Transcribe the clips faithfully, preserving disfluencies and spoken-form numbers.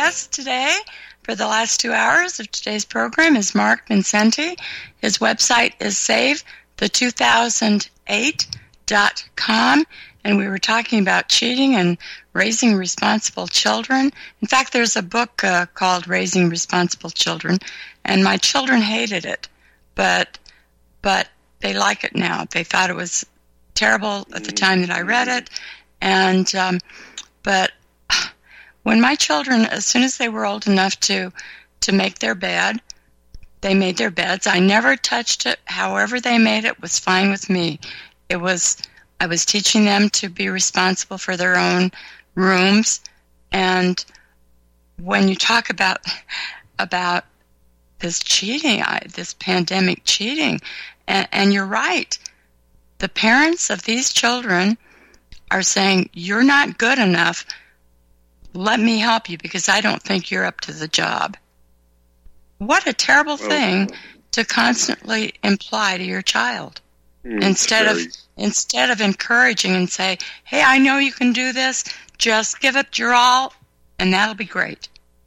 guest today for the last two hours of today's program is Mark Vincenti. His website is save the two thousand eight dot com, and we were talking about cheating and raising responsible children. In fact, there's a book uh, called Raising Responsible Children, and my children hated it, but but they like it now. They thought it was terrible at the time that I read it, and um, but when my children, as soon as they were old enough to to make their bed, they made their beds. I never touched it. However they made it was fine with me. It was I was teaching them to be responsible for their own rooms. And when you talk about about this cheating, I, this pandemic cheating, and, and you're right, the parents of these children are saying, you're not good enough. Let me help you because I don't think you're up to the job. What a terrible thing to constantly imply to your child. Mm, instead very... of instead of encouraging and say, hey, I know you can do this, just give it your all, and that'll be great.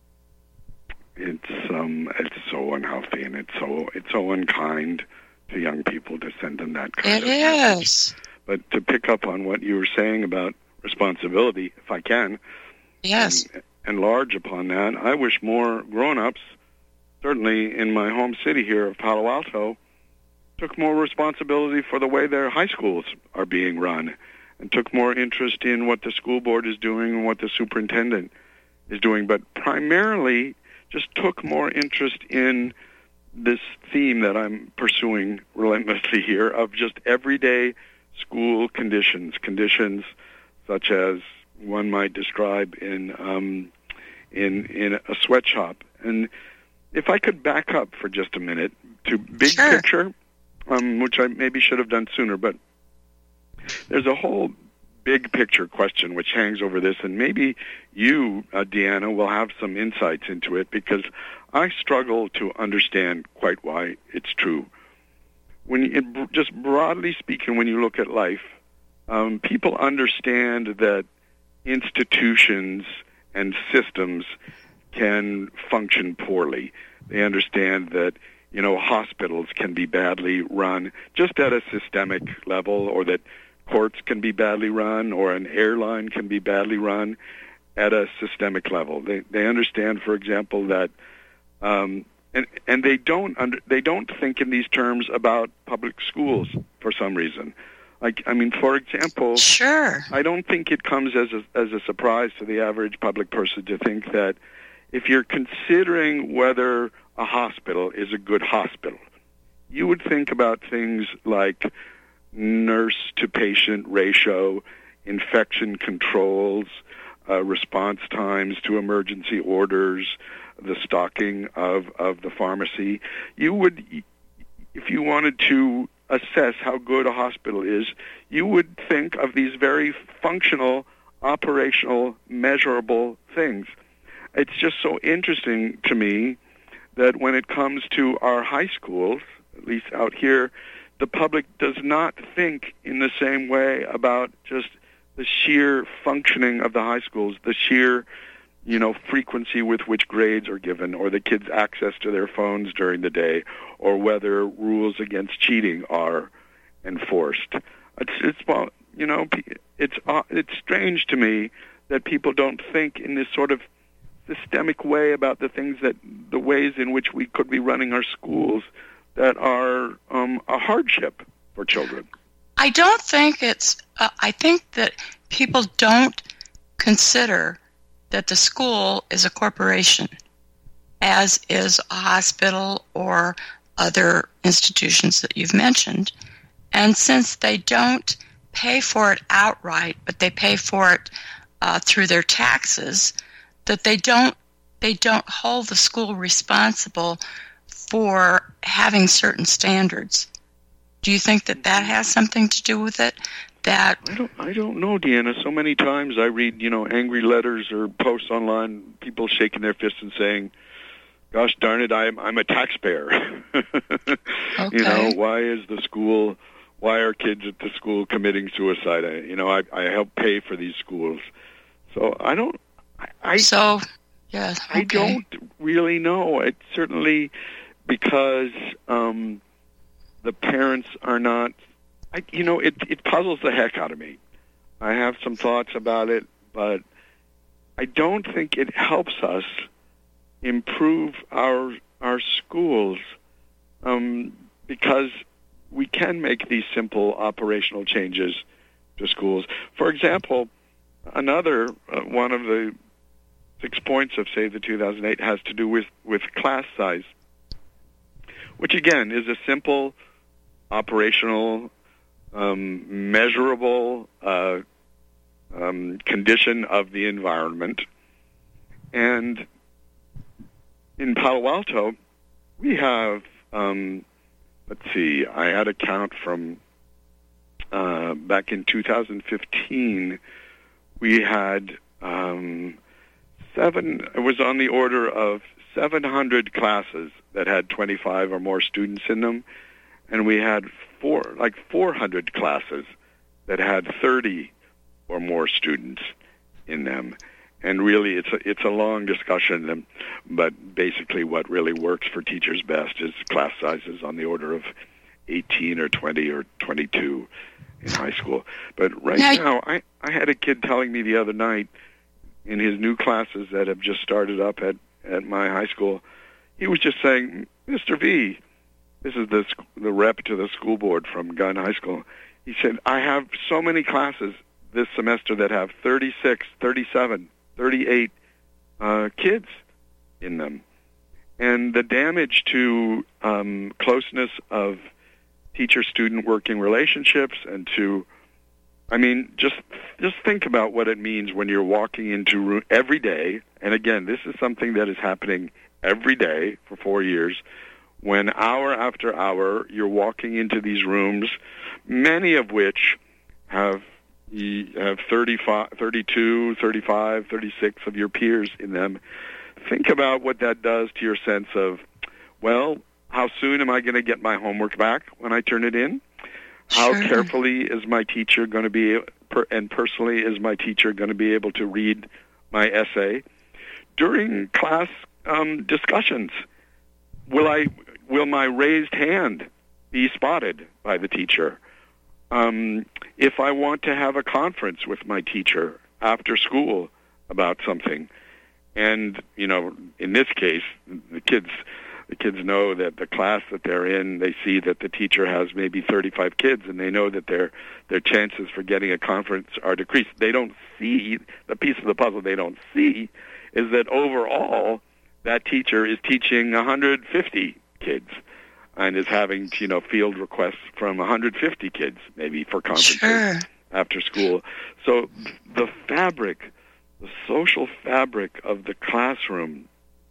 It's um, it's so unhealthy, and it's so it's so unkind to young people to send them that kind it of is. Message. But to pick up on what you were saying about responsibility, if I can, yes, and enlarge upon that, I wish more grown-ups, certainly in my home city here of Palo Alto, took more responsibility for the way their high schools are being run, and took more interest in what the school board is doing and what the superintendent is doing, but primarily just took more interest in this theme that I'm pursuing relentlessly here of just everyday school conditions, conditions such as one might describe in um, in in a sweatshop. And if I could back up for just a minute to big sure. picture, um, which I maybe should have done sooner, but there's a whole big picture question which hangs over this, and maybe you, uh, Deanna, will have some insights into it, because I struggle to understand quite why it's true. When you, it, just broadly speaking, when you look at life, um, people understand that institutions and systems can function poorly. They understand that, you know, hospitals can be badly run just at a systemic level, or that courts can be badly run, or an airline can be badly run at a systemic level. They they understand, for example, that um, and and they don't under, they don't think in these terms about public schools for some reason. Like, I mean, for example, sure. I don't think it comes as a, as a surprise to the average public person to think that if you're considering whether a hospital is a good hospital, you would think about things like nurse-to-patient ratio, infection controls, uh, response times to emergency orders, the stocking of, of the pharmacy. You would, if you wanted to assess how good a hospital is, you would think of these very functional, operational, measurable things. It's just so interesting to me that when it comes to our high schools, at least out here, the public does not think in the same way about just the sheer functioning of the high schools, the sheer, you know, frequency with which grades are given, or the kids' access to their phones during the day, or whether rules against cheating are enforced. It's, it's well, you know, it's uh, it's strange to me that people don't think in this sort of systemic way about the things that, the ways in which we could be running our schools that are um, a hardship for children. I don't think it's, uh, I think that people don't consider that the school is a corporation, as is a hospital or other institutions that you've mentioned. And since they don't pay for it outright, but they pay for it uh, through their taxes, that they don't they don't hold the school responsible for having certain standards. Do you think that that has something to do with it? That I don't, I don't know, Deanna. So many times I read, you know, angry letters or posts online, people shaking their fists and saying, "Gosh darn it, I'm I'm a taxpayer." Okay. You know, why is the school? Why are kids at the school committing suicide? I, you know, I I help pay for these schools, so I don't. I, I so Yes. Okay. I don't really know. It's certainly because um, the parents are not, I, you know, it, it puzzles the heck out of me. I have some thoughts about it, but I don't think it helps us improve our our schools um, because we can make these simple operational changes to schools. For example, another uh, one of the six points of Save the two thousand eight has to do with, with class size, which again is a simple, operational, um, measurable uh, um, condition of the environment. And in Palo Alto, we have, um, let's see, I had a count from uh, back in two thousand fifteen, we had um, seven, it was on the order of seven hundred classes that had twenty-five or more students in them, and we had four, like four hundred classes that had thirty or more students in them. And really, it's a, it's a long discussion, but basically what really works for teachers best is class sizes on the order of eighteen or twenty or twenty-two in high school. But right now, now I, I had a kid telling me the other night in his new classes that have just started up at, at my high school, he was just saying, Mister V, this is the, the rep to the school board from Gunn High School, he said, I have so many classes this semester that have thirty-six, thirty-seven, thirty-eight uh, kids in them. And the damage to um, closeness of teacher-student working relationships and to, I mean, just just think about what it means when you're walking into room every day, and again, this is something that is happening every day for four years, when hour after hour you're walking into these rooms, many of which have You have thirty-five, thirty-two, thirty-five, thirty-six of your peers in them. Think about what that does to your sense of, well, how soon am I going to get my homework back when I turn it in? How sure. carefully is my teacher going to be, and personally is my teacher going to be able to read my essay? During class um, discussions, will I, will my raised hand be spotted by the teacher? Um, if I want to have a conference with my teacher after school about something, and, you know, in this case, the kids the kids know that the class that they're in, they see that the teacher has maybe thirty-five kids, and they know that their their chances for getting a conference are decreased. They don't see, the piece of the puzzle they don't see is that overall, that teacher is teaching one hundred fifty kids, and is having, you know, field requests from one hundred fifty kids, maybe, for conferences sure. after school. So the fabric, the social fabric of the classroom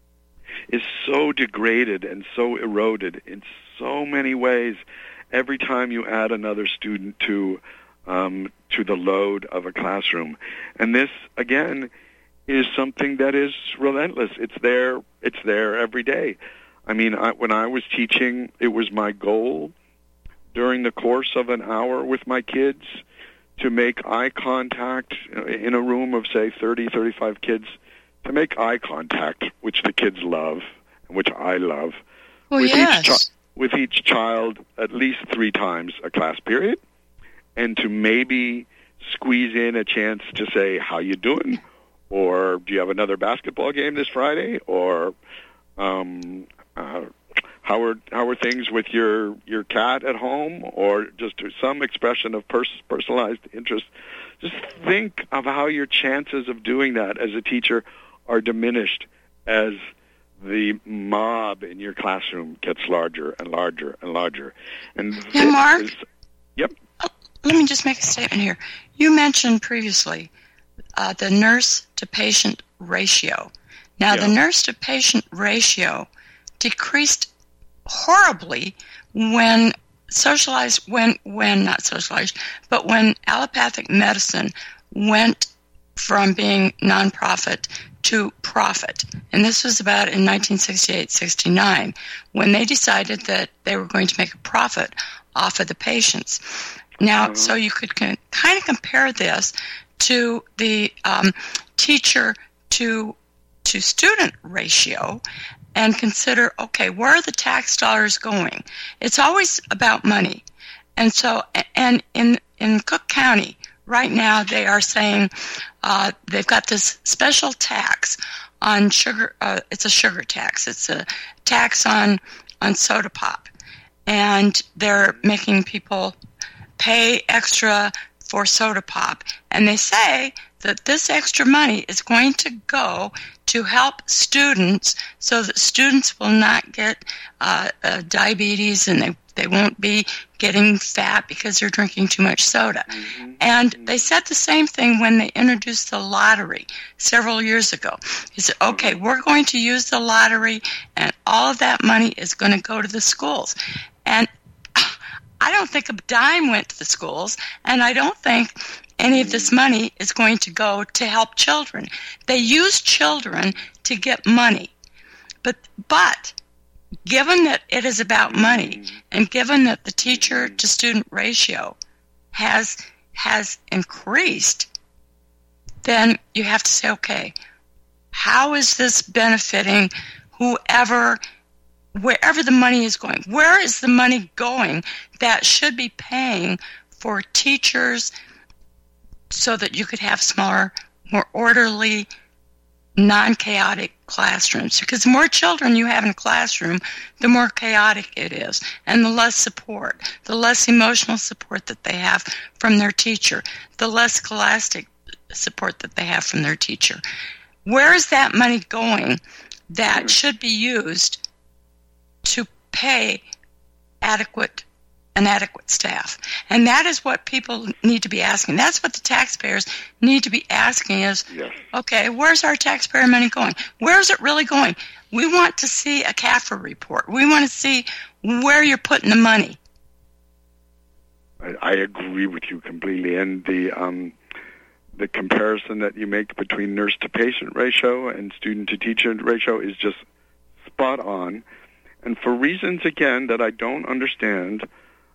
is so degraded and so eroded in so many ways every time you add another student to um, to the load of a classroom. And this, again, is something that is relentless. It's there, it's there every day. I mean, I, when I was teaching, it was my goal during the course of an hour with my kids to make eye contact in a room of, say, thirty, thirty-five kids, to make eye contact, which the kids love, and which I love, well, with, yes. each chi- with each child at least three times a class period, and to maybe squeeze in a chance to say, how you doing? Or do you have another basketball game this Friday? Or um, uh, how are how are things with your, your cat at home? Or just some expression of pers- personalized interest. Just think of how your chances of doing that as a teacher are diminished as the mob in your classroom gets larger and larger and larger. And yeah, Mark? Is, yep. Oh, let me just make a statement here. You mentioned previously uh, the nurse-to-patient ratio. Now, yeah. the nurse-to-patient ratio decreased horribly when socialized, when, when not socialized, but when allopathic medicine went from being nonprofit to profit. And this was about in nineteen sixty-eight sixty-nine, when they decided that they were going to make a profit off of the patients. Now, mm-hmm. so you could con- kind of compare this to the um, teacher to to student ratio and consider, okay, where are the tax dollars going? It's always about money. And so, and in, in Cook County, right now they are saying uh, they've got this special tax on sugar. Uh, it's a sugar tax. It's a tax on, on soda pop. And they're making people pay extra for soda pop. And they say that this extra money is going to go to help students so that students will not get uh, uh, diabetes and they, they won't be getting fat because they're drinking too much soda. Mm-hmm. And they said the same thing when they introduced the lottery several years ago. He said, okay, we're going to use the lottery and all of that money is going to go to the schools. And I don't think a dime went to the schools, and I don't think any of this money is going to go to help children. They use children to get money. But but given that it is about money, and given that the teacher-to-student ratio has has increased, then you have to say, okay, how is this benefiting whoever, wherever the money is going? Where is the money going that should be paying for teachers so that you could have smaller, more orderly, non-chaotic classrooms? Because the more children you have in a classroom, the more chaotic it is, and the less support, the less emotional support that they have from their teacher, the less scholastic support that they have from their teacher. Where is that money going that should be used to pay adequate an adequate staff? And that is what people need to be asking. That's what the taxpayers need to be asking is, yes. Okay, where's our taxpayer money going? Where is it really going? We want to see a C A F R report. We want to see where you're putting the money. I, I agree with you completely. And the um, the comparison that you make between nurse-to-patient ratio and student-to-teacher ratio is just spot on. And for reasons, again, that I don't understand,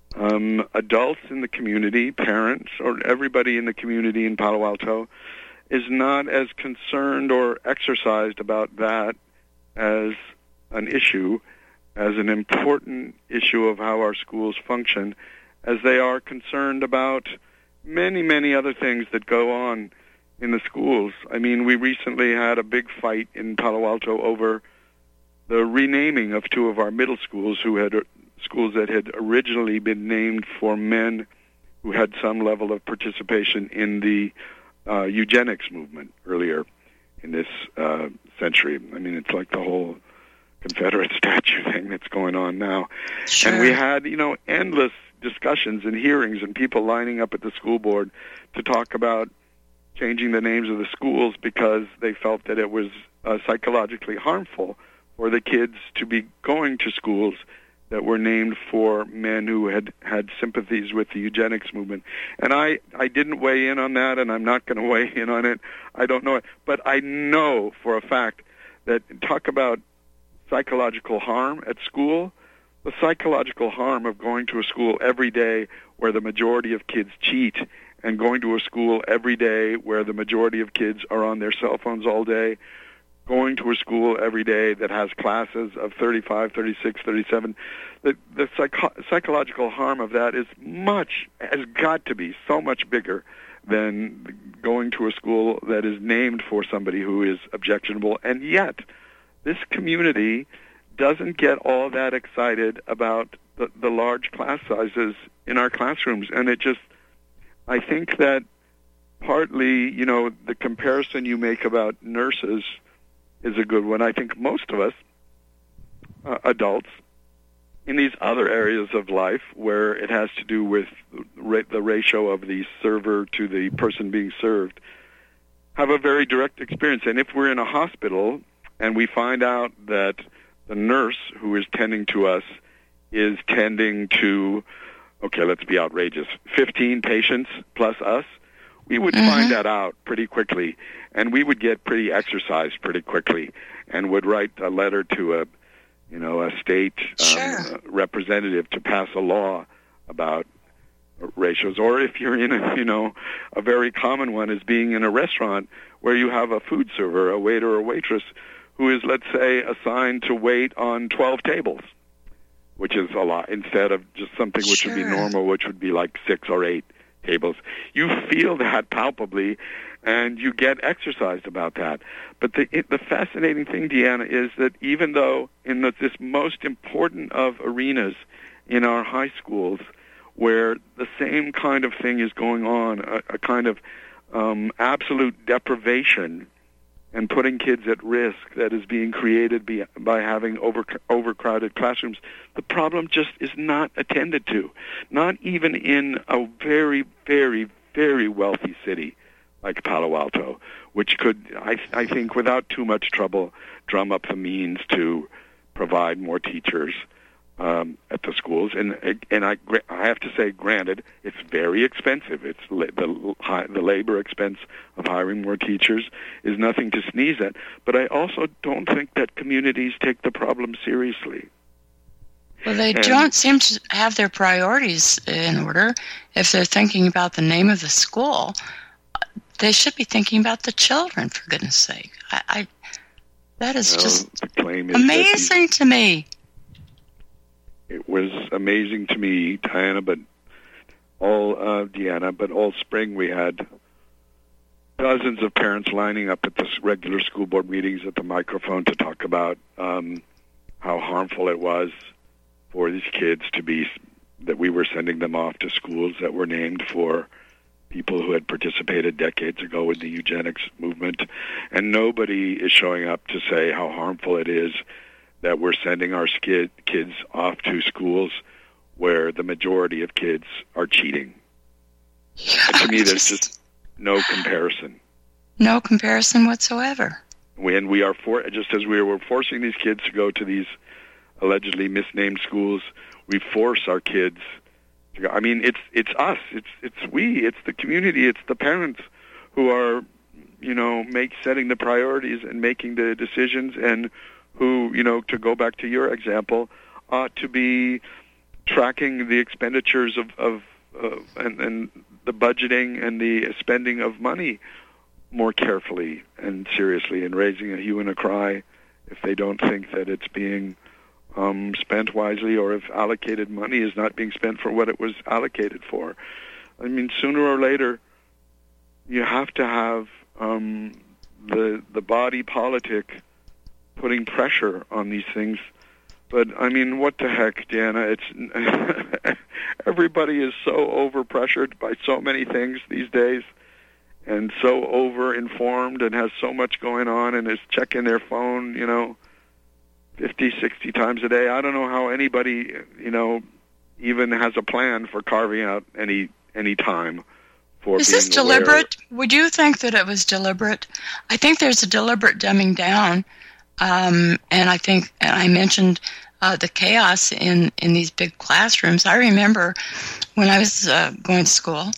um, adults in the community, parents, or everybody in the community in Palo Alto is not as concerned or exercised about that as an issue, as an important issue of how our schools function, as they are concerned about many, many other things that go on in the schools. I mean, we recently had a big fight in Palo Alto over the renaming of two of our middle schools who had schools that had originally been named for men who had some level of participation in the uh, eugenics movement earlier in this uh, century. I mean, it's like the whole Confederate statue thing that's going on now. Sure. And we had, you know, endless discussions and hearings and people lining up at the school board to talk about changing the names of the schools because they felt that it was uh, psychologically harmful for the kids to be going to schools that were named for men who had had sympathies with the eugenics movement. And I, I didn't weigh in on that, and I'm not going to weigh in on it. I don't know it. But I know for a fact that talk about psychological harm at school, the psychological harm of going to a school every day where the majority of kids cheat and going to a school every day where the majority of kids are on their cell phones all day, going to a school every day that has classes of thirty-five, thirty-six, thirty-seven, the, the psycho- psychological harm of that is much, has got to be so much bigger than going to a school that is named for somebody who is objectionable. And yet, this community doesn't get all that excited about the, the large class sizes in our classrooms. And it just, I think that partly, you know, the comparison you make about nurses is a good one. I think most of us, uh, adults, in these other areas of life where it has to do with ra- the ratio of the server to the person being served, have a very direct experience. And if we're in a hospital and we find out that the nurse who is tending to us is tending to, okay, let's be outrageous, fifteen patients plus us, we would mm-hmm. find that out pretty quickly, and we would get pretty exercised pretty quickly, and would write a letter to a, you know, a state sure. um, representative to pass a law about ratios. Or if you're in a, you know, a very common one is being in a restaurant where you have a food server, a waiter or waitress, who is, let's say, assigned to wait on twelve tables, which is a lot, instead of just something which Sure. would be normal, which would be like six or eight tables. You feel that palpably, and you get exercised about that. But the it, the fascinating thing, Deanna, is that even though in the, this most important of arenas in our high schools, where the same kind of thing is going on, a, a kind of um, absolute deprivation and putting kids at risk that is being created by, by having over, overcrowded classrooms, the problem just is not attended to. Not even in a very, very, very wealthy city like Palo Alto, which could, I, I think, without too much trouble, drum up the means to provide more teachers um, at the schools. And and I, I have to say, granted, it's very expensive. It's la- the the labor expense of hiring more teachers is nothing to sneeze at. But I also don't think that communities take the problem seriously. Well, they And- don't seem to have their priorities in order. If they're thinking about the name of the school, they should be thinking about the children, for goodness sake. I, I that is Well, just the claim is that amazing to me. it was amazing to me, Diana, but all uh, Deanna, but all spring we had dozens of parents lining up at the regular school board meetings at the microphone to talk about um, how harmful it was for these kids to be, that we were sending them off to schools that were named for people who had participated decades ago in the eugenics movement. And nobody is showing up to say how harmful it is that we're sending our skid, kids off to schools where the majority of kids are cheating. Yeah, And to me, there's just just no comparison. no comparison whatsoever. When we are for, just as we were forcing these kids to go to these allegedly misnamed schools, we force our kids to go. I mean, it's it's us, it's it's we, it's the community, it's the parents who are, you know, make setting the priorities and making the decisions, and who, you know, to go back to your example, ought to be tracking the expenditures of, of uh, and, and the budgeting and the spending of money more carefully and seriously, and raising a hue and a cry if they don't think that it's being um, spent wisely, or if allocated money is not being spent for what it was allocated for. I mean, sooner or later, you have to have um, the the body politic putting pressure on these things. But, I mean, what the heck, Deanna? It's everybody is so overpressured by so many things these days, and so over-informed, and has so much going on, and is checking their phone, you know, fifty, sixty times a day. I don't know how anybody, you know, even has a plan for carving out any any time for Is being this aware. deliberate? Would you think that it was deliberate? I think there's a deliberate dumbing down. Um, and I think, and I mentioned uh, the chaos in, in these big classrooms. I remember when I was uh, going to school,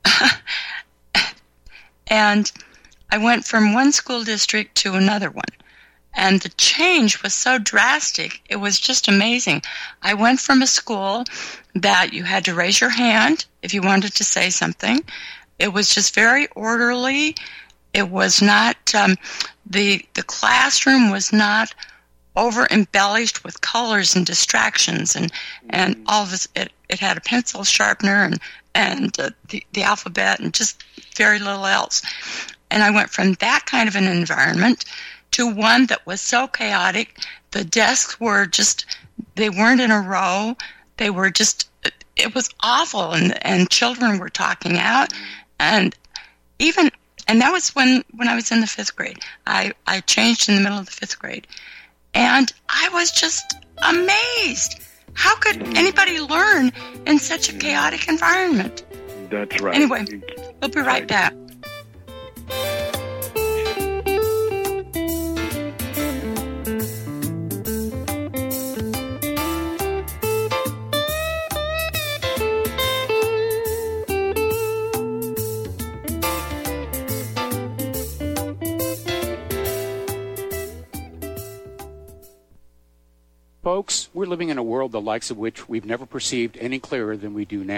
and I went from one school district to another one. And the change was so drastic, it was just amazing. I went from a school that you had to raise your hand if you wanted to say something. It was just very orderly. It was not, um, the the classroom was not over embellished with colors and distractions and, and all this. It, it had a pencil sharpener and, and uh, the, the alphabet and just very little else. And I went from that kind of an environment to one that was so chaotic. The desks were just, they weren't in a row. They were just, it was awful. And, and children were talking out. And even, and that was when, when I was in the fifth grade. I, I changed in the middle of the fifth grade. And I was just amazed. How could anybody learn in such a chaotic environment? That's right. Anyway, we'll be right back. Folks, we're living in a world the likes of which we've never perceived any clearer than we do now.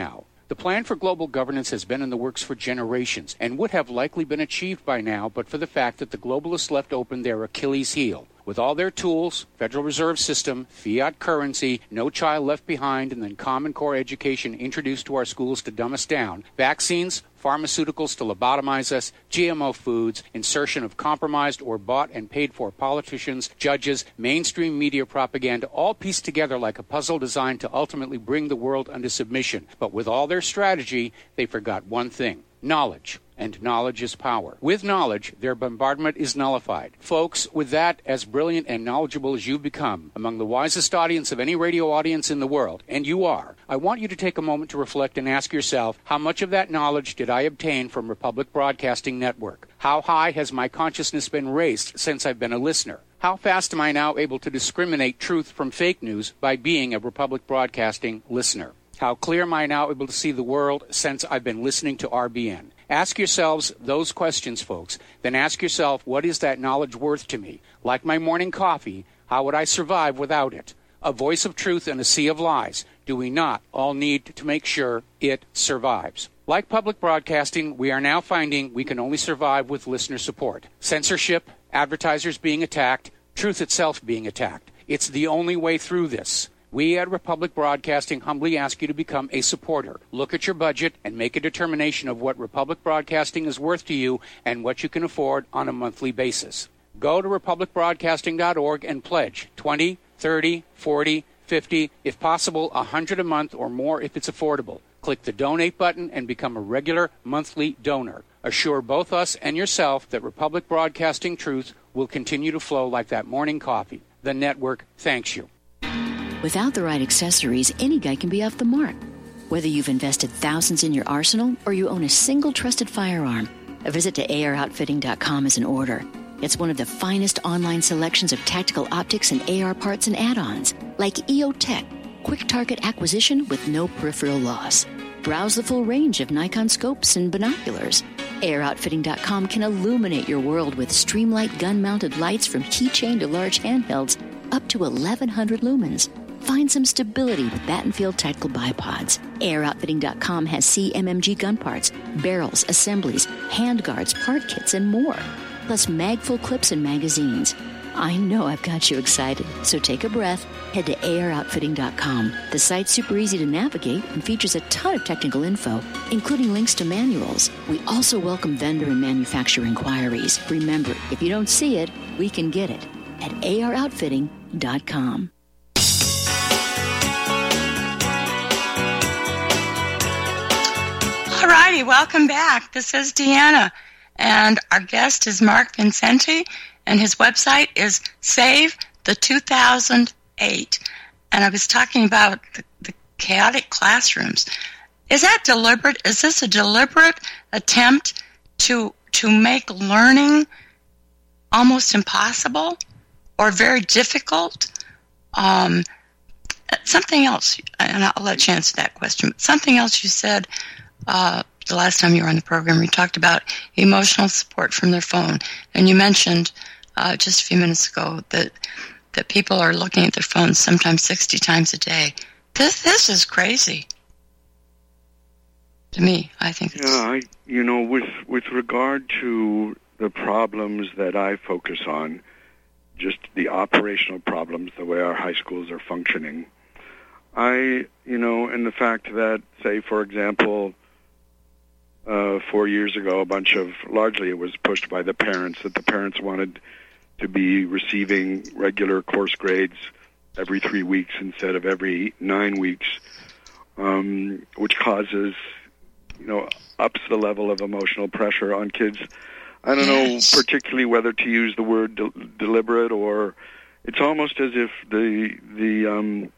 The plan for global governance has been in the works for generations and would have likely been achieved by now but for the fact that the globalists left open their Achilles heel. With all their tools, Federal Reserve System, fiat currency, no child left behind, and then Common Core education introduced to our schools to dumb us down, vaccines, pharmaceuticals to lobotomize us, G M O foods, insertion of compromised or bought and paid for politicians, judges, mainstream media propaganda, all pieced together like a puzzle designed to ultimately bring the world under submission. But with all their strategy, they forgot one thing: knowledge. And knowledge is power. With knowledge, their bombardment is nullified. Folks, with that, as brilliant and knowledgeable as you've become, among the wisest audience of any radio audience in the world, and you are, I want you to take a moment to reflect and ask yourself, how much of that knowledge did I obtain from Republic Broadcasting Network? How high has my consciousness been raised since I've been a listener? How fast am I now able to discriminate truth from fake news by being a Republic Broadcasting listener? How clear am I now able to see the world since I've been listening to R B N? Ask yourselves those questions, folks. Then ask yourself, what is that knowledge worth to me? Like my morning coffee, how would I survive without it? A voice of truth in a sea of lies. Do we not all need to make sure it survives? Like public broadcasting, we are now finding we can only survive with listener support. Censorship, advertisers being attacked, truth itself being attacked. It's the only way through this. We at Republic Broadcasting humbly ask you to become a supporter. Look at your budget and make a determination of what Republic Broadcasting is worth to you and what you can afford on a monthly basis. Go to republic broadcasting dot org and pledge twenty, thirty, forty, fifty, if possible one hundred a month or more if it's affordable. Click the donate button and become a regular monthly donor. Assure both us and yourself that Republic Broadcasting truth will continue to flow like that morning coffee. The network thanks you. Without the right accessories, any guy can be off the mark. Whether you've invested thousands in your arsenal or you own a single trusted firearm, a visit to A R outfitting dot com is in order. It's one of the finest online selections of tactical optics and A R parts and add-ons, like E O Tech, quick target acquisition with no peripheral loss. Browse the full range of Nikon scopes and binoculars. A R outfitting dot com can illuminate your world with Streamlight gun-mounted lights from keychain to large handhelds up to eleven hundred lumens. Find some stability with Battenfield Tactical Bipods. A R outfitting dot com has C M M G gun parts, barrels, assemblies, handguards, part kits, and more. Plus mag-full clips and magazines. I know I've got you excited, so take a breath. Head to A R outfitting dot com. The site's super easy to navigate and features a ton of technical info, including links to manuals. We also welcome vendor and manufacturer inquiries. Remember, if you don't see it, we can get it at A R outfitting dot com. All righty, welcome back. This is Deanna, and our guest is Mark Vincenti, and his website is Save the two thousand eight. And I was talking about the, the chaotic classrooms. Is that deliberate? Is this a deliberate attempt to to make learning almost impossible or very difficult? Um, something else, and I'll let you answer that question, but something else you said uh, the last time you were on the program, you talked about emotional support from their phone, and you mentioned uh, just a few minutes ago that that people are looking at their phones sometimes sixty times a day. This this is crazy. To me, I think it's... Yeah, I, you know, with with regard to the problems that I focus on, just the operational problems, the way our high schools are functioning, I, you know, and the fact that, say, for example, uh, four years ago, a bunch of, largely it was pushed by the parents, that the parents wanted to be receiving regular course grades every three weeks instead of every nine weeks, um, which causes, you know, ups the level of emotional pressure on kids. I don't yes. know particularly whether to use the word de- deliberate, or it's almost as if the the um,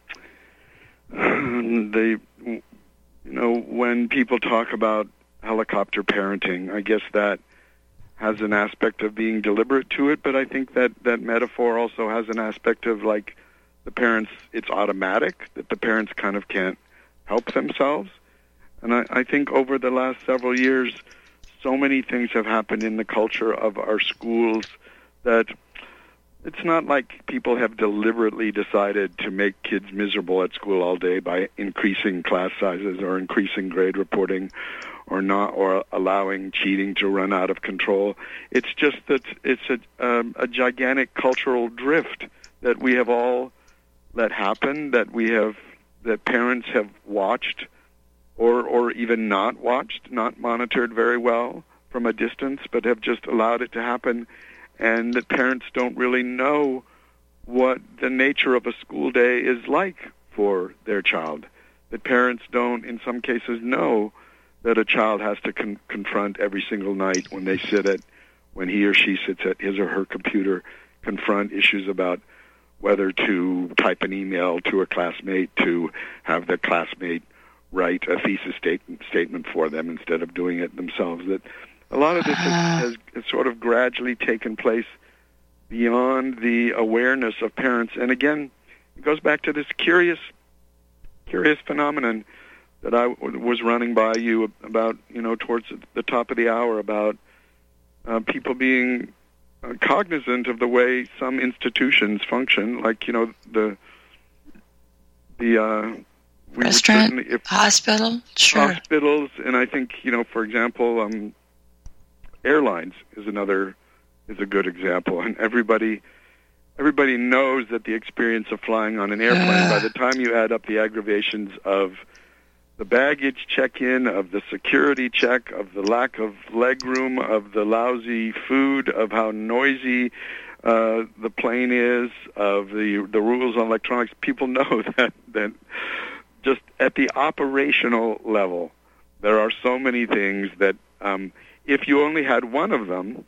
the you know, when people talk about helicopter parenting, I guess that has an aspect of being deliberate to it, but I think that that metaphor also has an aspect of, like, the parents, it's automatic, that the parents kind of can't help themselves. And I, I think over the last several years, so many things have happened in the culture of our schools that it's not like people have deliberately decided to make kids miserable at school all day by increasing class sizes or increasing grade reporting or not, or allowing cheating to run out of control. It's just that it's a, um, a gigantic cultural drift that we have all let happen, that we have, that parents have watched or, or even not watched, not monitored very well from a distance, but have just allowed it to happen. And that parents don't really know what the nature of a school day is like for their child. That parents don't, in some cases, know that a child has to con- confront every single night when they sit at, when he or she sits at his or her computer, confront issues about whether to type an email to a classmate, to have the classmate write a thesis statement statement for them instead of doing it themselves. That a lot of this has, has, has sort of gradually taken place beyond the awareness of parents. And again, it goes back to this curious, curious phenomenon that I w- was running by you about, you know, towards the top of the hour, about uh, people being uh, cognizant of the way some institutions function, like, you know, the the uh, we restaurant, would if, hospital, sure, hospitals, and I think, you know, for example, um, airlines is another is a good example, and everybody everybody knows that the experience of flying on an airplane, uh. by the time you add up the aggravations of the baggage check-in, of the security check, of the lack of leg room, of the lousy food, of how noisy uh, the plane is, of the the rules on electronics, people know that that just at the operational level, there are so many things that um, if you only had one of them,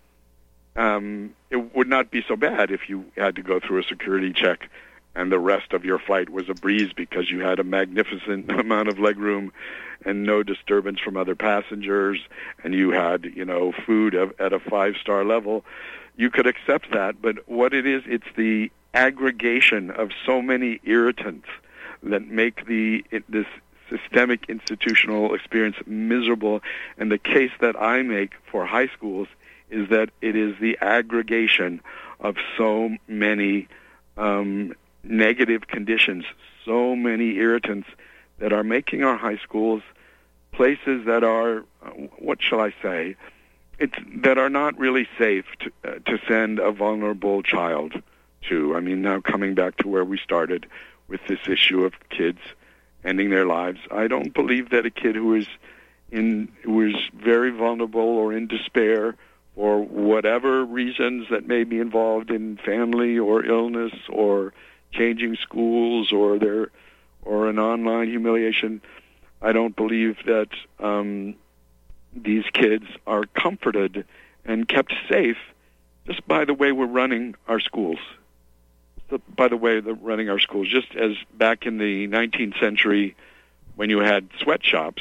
um, it would not be so bad if you had to go through a security check and the rest of your flight was a breeze because you had a magnificent amount of legroom and no disturbance from other passengers, and you had, you know, food at a five-star level. You could accept that, but what it is, it's the aggregation of so many irritants that make the it, this systemic institutional experience miserable. And the case that I make for high schools is that it is the aggregation of so many um, negative conditions, so many irritants that are making our high schools places that are, uh, what shall I say, it's that are not really safe to, uh, to send a vulnerable child to. I mean, now coming back to where we started with this issue of kids ending their lives, I don't believe that a kid who is in who is very vulnerable or in despair for whatever reasons that may be involved in family or illness or changing schools or their or an online humiliation, I don't believe that um, these kids are comforted and kept safe just by the way we're running our schools. The, by the way, the running our schools, just as back in the nineteenth century when you had sweatshops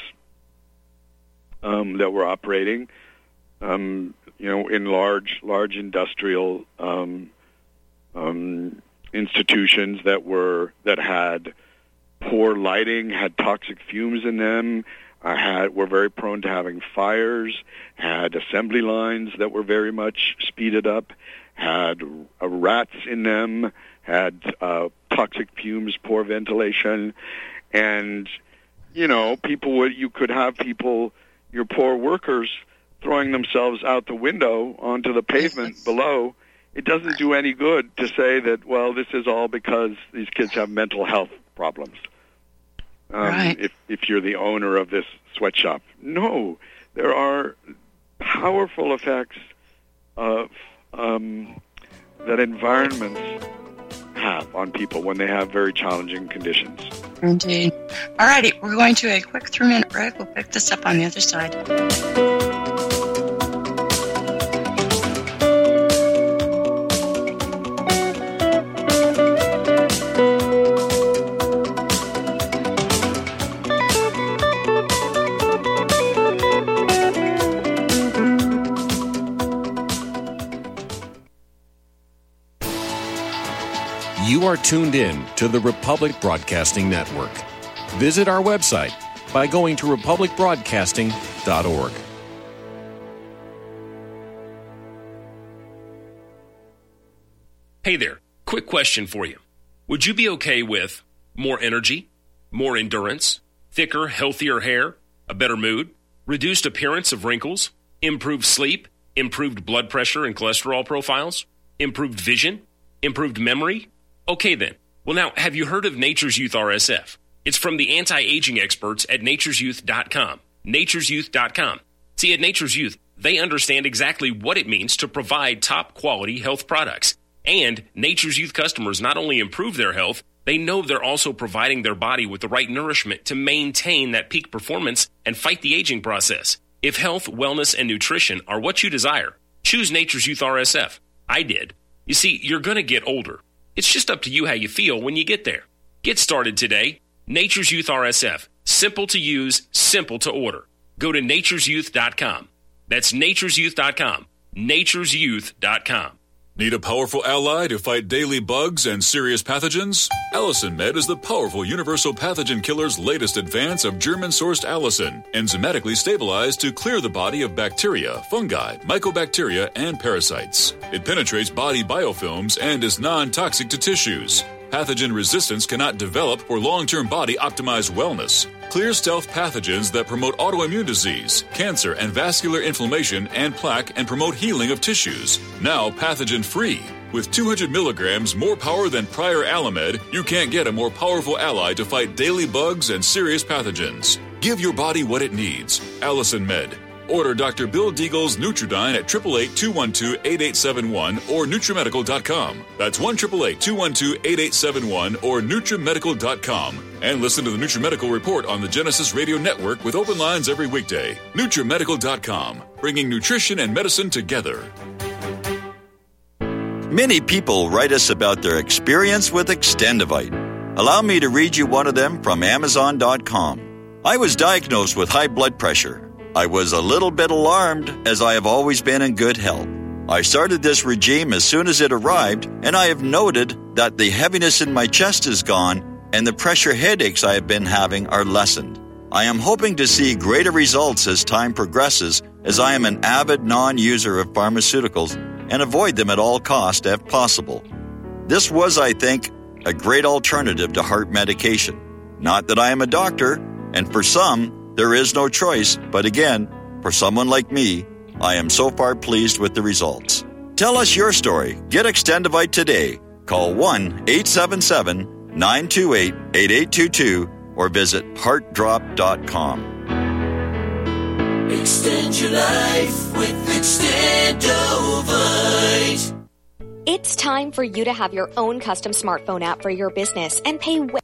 um, that were operating, um, you know, in large, large industrial um, um, institutions that were that had poor lighting, had toxic fumes in them, uh, had were very prone to having fires, had assembly lines that were very much speeded up, had uh, rats in them, had uh, toxic fumes, poor ventilation, and, you know, people would, you could have people, your poor workers, throwing themselves out the window onto the pavement below. It doesn't do any good to say that, well, this is all because these kids have mental health problems. Um, right. If if you're the owner of this sweatshop. No, there are powerful effects of um, that environments have on people when they have very challenging conditions. Indeed. All righty, we're going to a quick three-minute break. We'll pick this up on the other side. You are tuned in to the Republic Broadcasting Network. Visit our website by going to republic broadcasting dot org. Hey there, quick question for you. Would you be okay with more energy, more endurance, thicker, healthier hair, a better mood, reduced appearance of wrinkles, improved sleep, improved blood pressure and cholesterol profiles, improved vision, improved memory? Okay then. Well now, have you heard of Nature's Youth R S F? It's from the anti-aging experts at natures youth dot com. natures youth dot com. See, at Nature's Youth, they understand exactly what it means to provide top-quality health products. And Nature's Youth customers not only improve their health, they know they're also providing their body with the right nourishment to maintain that peak performance and fight the aging process. If health, wellness, and nutrition are what you desire, choose Nature's Youth R S F. I did. You see, you're going to get older. It's just up to you how you feel when you get there. Get started today. Nature's Youth R S F. Simple to use, simple to order. Go to natures youth dot com. That's natures youth dot com. natures youth dot com. Need a powerful ally to fight daily bugs and serious pathogens? Allicin Med is the powerful universal pathogen killer's latest advance of German-sourced allicin, enzymatically stabilized to clear the body of bacteria, fungi, mycobacteria, and parasites. It penetrates body biofilms and is non-toxic to tissues. Pathogen resistance cannot develop for long-term body-optimized wellness. Clear stealth pathogens that promote autoimmune disease, cancer, and vascular inflammation and plaque and promote healing of tissues. Now pathogen-free. With two hundred milligrams more power than prior Alamed, you can't get a more powerful ally to fight daily bugs and serious pathogens. Give your body what it needs. Allicin Med. Order Doctor Bill Deagle's Nutridyne at eight eight eight, two one two, eight eight seven one or Nutrimedical dot com. That's one eight eight eight, two one two, eight eight seven one or Nutrimedical dot com. And listen to the Nutrimedical Report on the Genesis Radio Network with open lines every weekday. Nutrimedical dot com, bringing nutrition and medicine together. Many people write us about their experience with Extendivite. Allow me to read you one of them from Amazon dot com. I was diagnosed with high blood pressure. I was a little bit alarmed, as I have always been in good health. I started this regime as soon as it arrived, and I have noted that the heaviness in my chest is gone, and the pressure headaches I have been having are lessened. I am hoping to see greater results as time progresses, as I am an avid non-user of pharmaceuticals and avoid them at all costs if possible. This was, I think, a great alternative to heart medication. Not that I am a doctor, and for some, there is no choice, but again, for someone like me, I am so far pleased with the results. Tell us your story. Get Extendivite today. Call one eight seven seven, nine two eight, eight eight two two or visit heart drop dot com. Extend your life with Extendivite. It's time for you to have your own custom smartphone app for your business and pay well.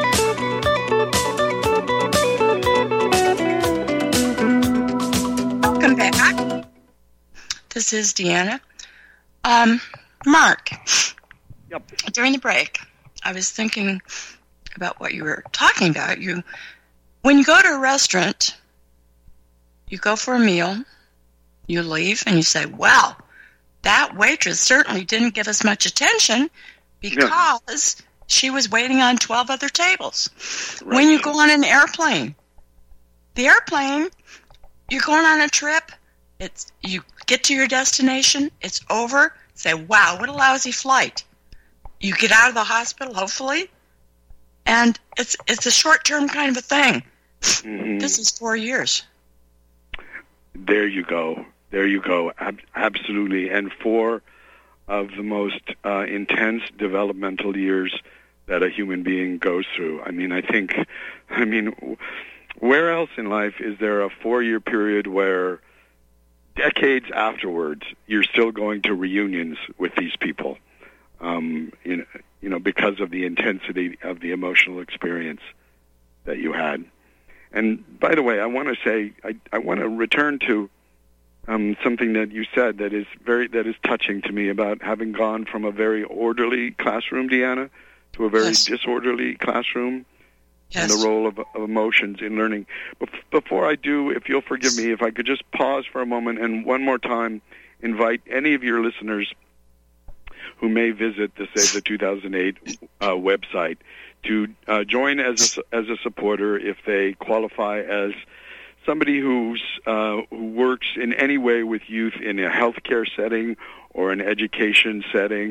Welcome back. This is Deanna. Um, Mark. Yep. During the break, I was thinking about what you were talking about. You, when you go to a restaurant, you go for a meal, you leave, and you say, "Wow, that waitress certainly didn't give us much attention because yeah. she was waiting on twelve other tables." Right. When you go on an airplane, the airplane. You're going on a trip, it's you get to your destination, it's over, say, "Wow, what a lousy flight." You get out of the hospital, hopefully, and it's it's a short-term kind of a thing. Mm-hmm. This is four years. There you go. There you go. Ab- absolutely. And four of the most uh, intense developmental years that a human being goes through. I mean, I think, I mean... Where else in life is there a four-year period where decades afterwards you're still going to reunions with these people, um, you, you know, because of the intensity of the emotional experience that you had? And by the way, I want to say, I, I want to return to um, something that you said that is very that is touching to me about having gone from a very orderly classroom, Deanna, to a very yes. disorderly classroom. Yes. And the role of, of emotions in learning. Before I do, if you'll forgive me, if I could just pause for a moment and one more time invite any of your listeners who may visit the Save the two thousand eight uh, website to uh, join as a, as a supporter if they qualify as somebody who's uh, who works in any way with youth in a healthcare setting or an education setting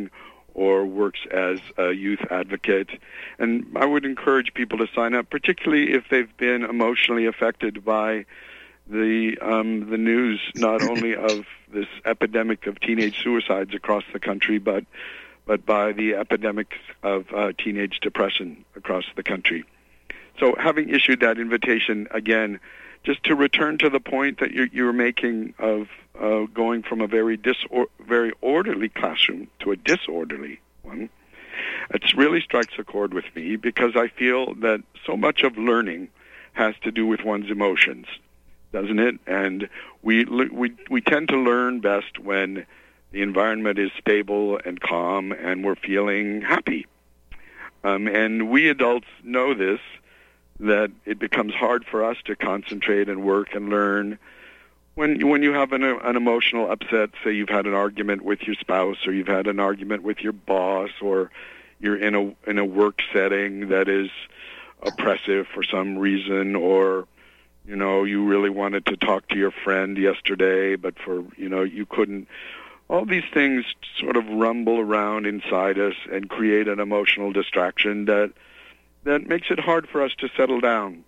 or works as a youth advocate. And I would encourage people to sign up, particularly if they've been emotionally affected by the um, the news, not only of this epidemic of teenage suicides across the country, but but by the epidemic of uh, teenage depression across the country. So having issued that invitation, again, just to return to the point that you're, you're making of uh, going from a very disor- very orderly classroom to a disorderly one, it really strikes a chord with me, because I feel that so much of learning has to do with one's emotions, doesn't it? And we we we tend to learn best when the environment is stable and calm and we're feeling happy. Um, and we adults know this, that it becomes hard for us to concentrate and work and learn when when you have an, an emotional upset. Say you've had an argument with your spouse, or you've had an argument with your boss, or you're in a in a work setting that is oppressive for some reason, or you know you really wanted to talk to your friend yesterday, but for you know you couldn't. All these things sort of rumble around inside us and create an emotional distraction that that makes it hard for us to settle down.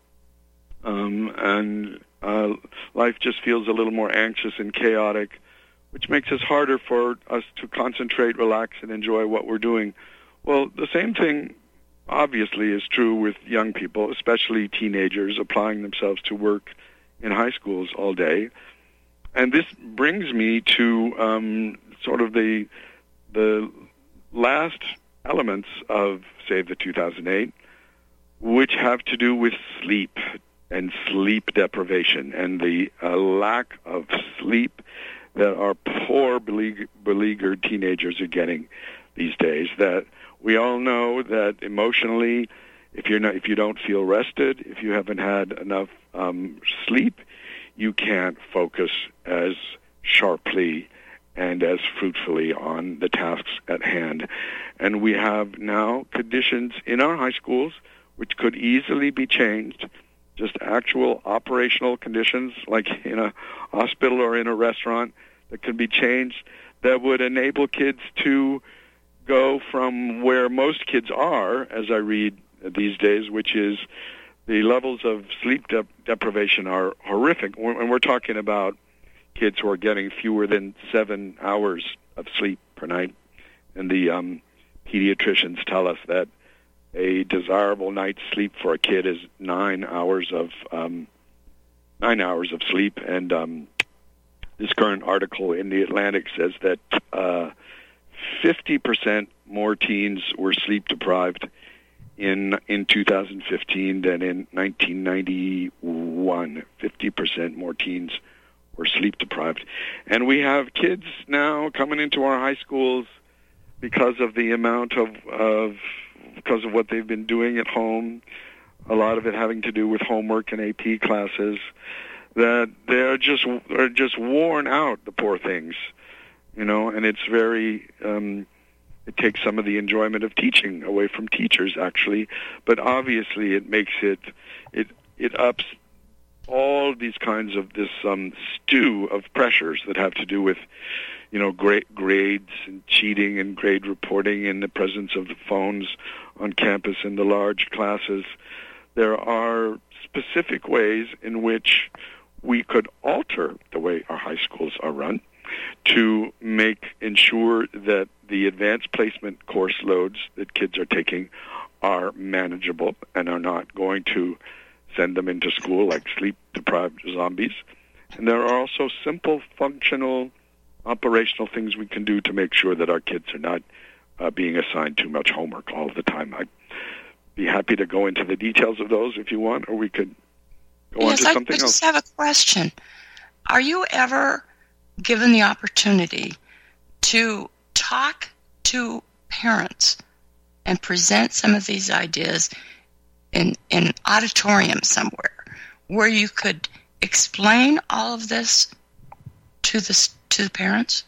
Um, and uh, life just feels a little more anxious and chaotic, which makes it harder for us to concentrate, relax, and enjoy what we're doing. Well, the same thing, obviously, is true with young people, especially teenagers applying themselves to work in high schools all day. And this brings me to um, sort of the the last elements of, say, the two thousand eight, which have to do with sleep and sleep deprivation and the uh, lack of sleep that our poor beleaguered, beleaguered teenagers are getting these days. That we all know that emotionally, if you're not, if you don't feel rested, if you haven't had enough um, sleep, you can't focus as sharply and as fruitfully on the tasks at hand. And we have now conditions in our high schools which could easily be changed, just actual operational conditions like in a hospital or in a restaurant that could be changed, that would enable kids to go from where most kids are, as I read these days, which is the levels of sleep de- deprivation are horrific. And we're talking about kids who are getting fewer than seven hours of sleep per night. And the um, pediatricians tell us that a desirable night's sleep for a kid is nine hours of um, nine hours of sleep. And um, this current article in the Atlantic says that uh, fifty percent more teens were sleep deprived in in two thousand fifteen than in nineteen ninety-one. fifty percent more teens were sleep deprived. And we have kids now coming into our high schools because of the amount of, of because of what they've been doing at home, a lot of it having to do with homework and A P classes, that they're just they're just worn out, the poor things, you know, and it's very, um, it takes some of the enjoyment of teaching away from teachers, actually, but obviously it makes it, it, it ups all these kinds of this um, stew of pressures that have to do with, you know, gra- grades and cheating and grade reporting in the presence of the phones on campus in the large classes. There are specific ways in which we could alter the way our high schools are run to make ensure that the advanced placement course loads that kids are taking are manageable and are not going to send them into school like sleep-deprived zombies. And there are also simple, functional, operational things we can do to make sure that our kids are not uh, being assigned too much homework all the time. I'd be happy to go into the details of those if you want, or we could go yes, on to I, something I just else. have a question. Are you ever given the opportunity to talk to parents and present some of these ideas in in auditorium somewhere where you could explain all of this to the to the parents?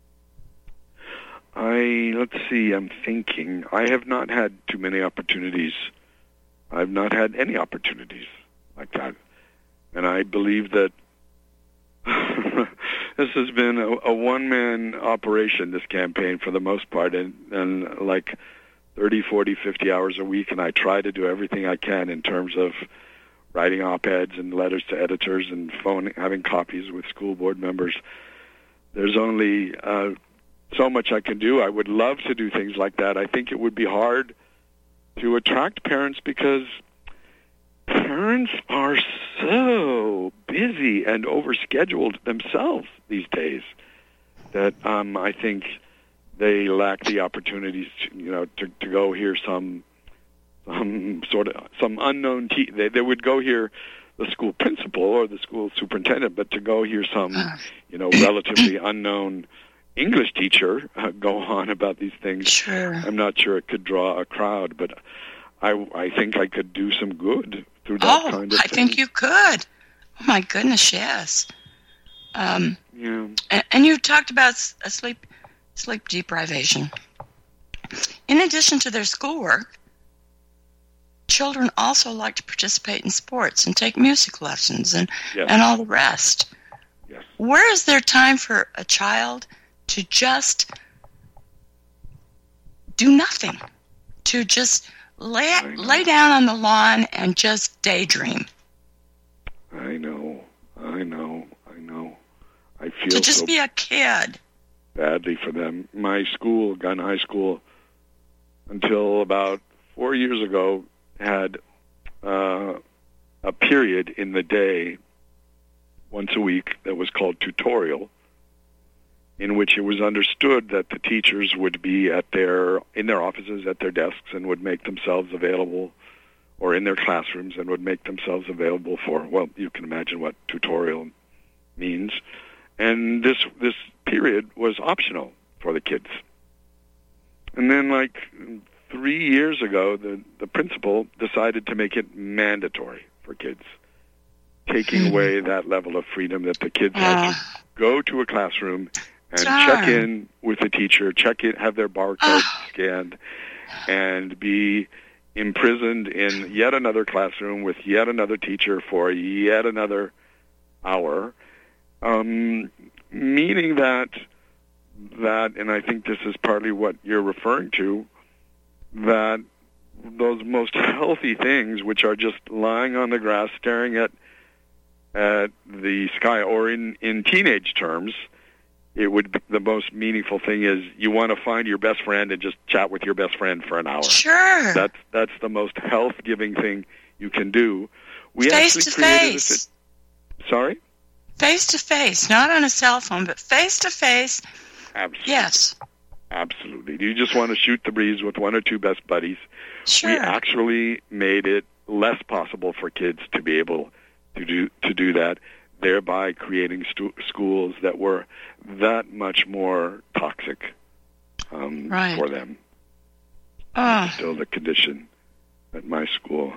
I let's see. I'm thinking. I have not had too many opportunities. I've not had any opportunities like that, and I believe that this has been a, a one-man operation, this campaign, for the most part, and, and like thirty, forty, fifty hours a week, and I try to do everything I can in terms of writing op-eds and letters to editors and phone, having copies with school board members. There's only uh, so much I can do. I would love to do things like that. I think it would be hard to attract parents because parents are so busy and overscheduled themselves these days that um, I think they lack the opportunities to, you know, to, to go hear some some sort of some unknown te- they they would go hear the school principal or the school superintendent, but to go hear some, you know, relatively unknown English teacher uh, go on about these things, sure. I'm not sure it could draw a crowd, but I, I think I could do some good through that oh, kind of I thing. think you could. Oh, my goodness, yes. Um, yeah. And, and you talked about s- uh, sleep sleep deprivation. In addition to their schoolwork, children also like to participate in sports and take music lessons and, yes. and all the rest. Yes. Where is there time for a child to just do nothing, to just lay lay down on the lawn and just daydream? I know, I know, I know. I feel to just so be a kid. badly for them. My school, Gun High School, until about four years ago, had uh, a period in the day, once a week, that was called tutorial, in which it was understood that the teachers would be at their in their offices, at their desks, and would make themselves available, or in their classrooms, and would make themselves available for, well, you can imagine what tutorial means. And this this period was optional for the kids. And then, like, three years ago, the, the principal decided to make it mandatory for kids, taking away that level of freedom that the kids had to go to a classroom and Darn. check in with the teacher, check in, have their barcode scanned, and be imprisoned in yet another classroom with yet another teacher for yet another hour, um, meaning that, that, and I think this is partly what you're referring to, that those most healthy things, which are just lying on the grass staring at at the sky, or in, in teenage terms, it would be, the most meaningful thing is you want to find your best friend and just chat with your best friend for an hour. Sure. That's that's the most health-giving thing you can do. We face actually to created face. A, sorry? Face to face, not on a cell phone, but face to face. Absolutely. Yes. Absolutely. You just want to shoot the breeze with one or two best buddies. Sure. We actually made it less possible for kids to be able to do to do that, thereby creating stu- schools that were that much more toxic um, right. for them. Oh. Still the condition at my school.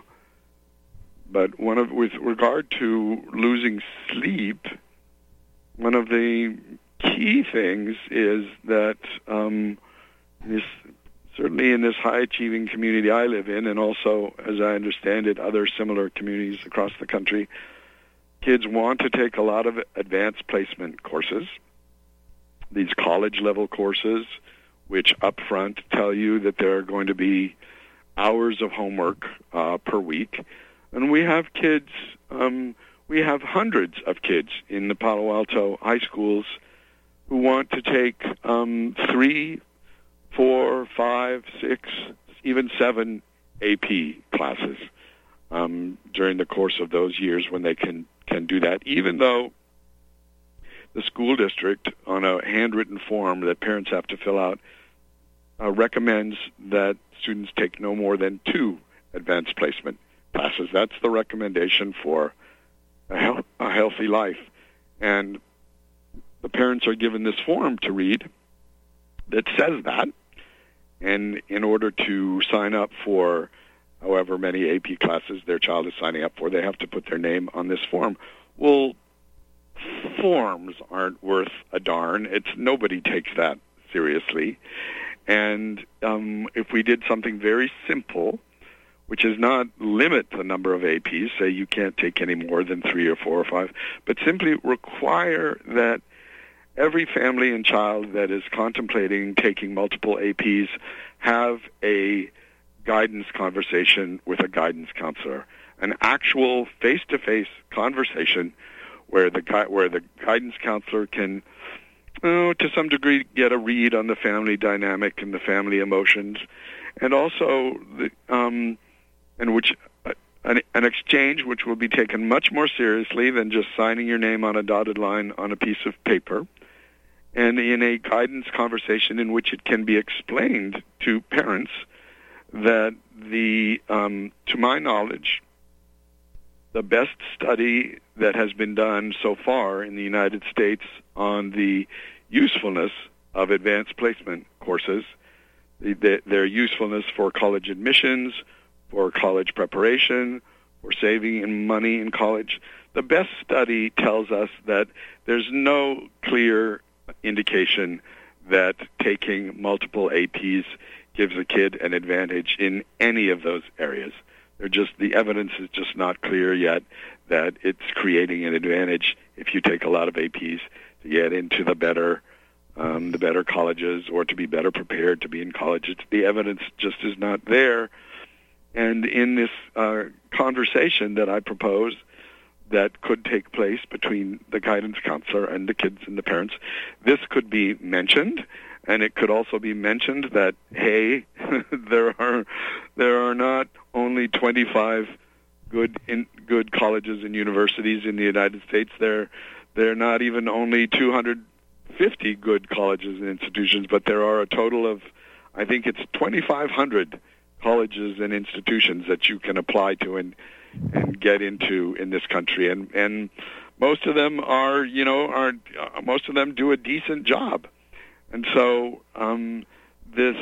But one of with regard to losing sleep, one of the key things is that um, this, certainly in this high-achieving community I live in, and also, as I understand it, other similar communities across the country, kids want to take a lot of advanced placement courses, these college-level courses, which up front tell you that there are going to be hours of homework uh, per week. And we have kids, um, we have hundreds of kids in the Palo Alto high schools who want to take um, three, four, five, six, even seven A P classes um, during the course of those years when they can, can do that, even though the school district, on a handwritten form that parents have to fill out, uh, recommends that students take no more than two advanced placement classes. That's the recommendation for a, health, a healthy life. And the parents are given this form to read that says that, and in order to sign up for however many A P classes their child is signing up for, they have to put their name on this form. Well, forms aren't worth a darn. It's nobody takes that seriously. And um, if we did something very simple, which is not limit the number of A Ps, say you can't take any more than three or four or five, but simply require that every family and child that is contemplating taking multiple A Ps have a guidance conversation with a guidance counselor, an actual face-to-face conversation where the gui- where the guidance counselor can, oh, to some degree, get a read on the family dynamic and the family emotions, and also the, um, and which uh, an, an exchange which will be taken much more seriously than just signing your name on a dotted line on a piece of paper, and in a guidance conversation in which it can be explained to parents that the, um, to my knowledge, the best study that has been done so far in the United States on the usefulness of advanced placement courses, the, the, their usefulness for college admissions, for college preparation, for saving in money in college, the best study tells us that there's no clear indication that taking multiple A Ps gives a kid an advantage in any of those areas. They're just, the evidence is just not clear yet that it's creating an advantage if you take a lot of A Ps to get into the better um, the better colleges or to be better prepared to be in college. It's, the evidence just is not there. And in this uh, conversation that I propose that could take place between the guidance counselor and the kids and the parents, this could be mentioned, and it could also be mentioned that, hey, there are there are not only twenty-five good in, good colleges and universities in the United States. There there are not even only two hundred fifty good colleges and institutions, but there are a total of, I think it's twenty-five hundred colleges and institutions that you can apply to and and get into in this country, and and most of them are, you know, are uh, most of them do a decent job, and so um, this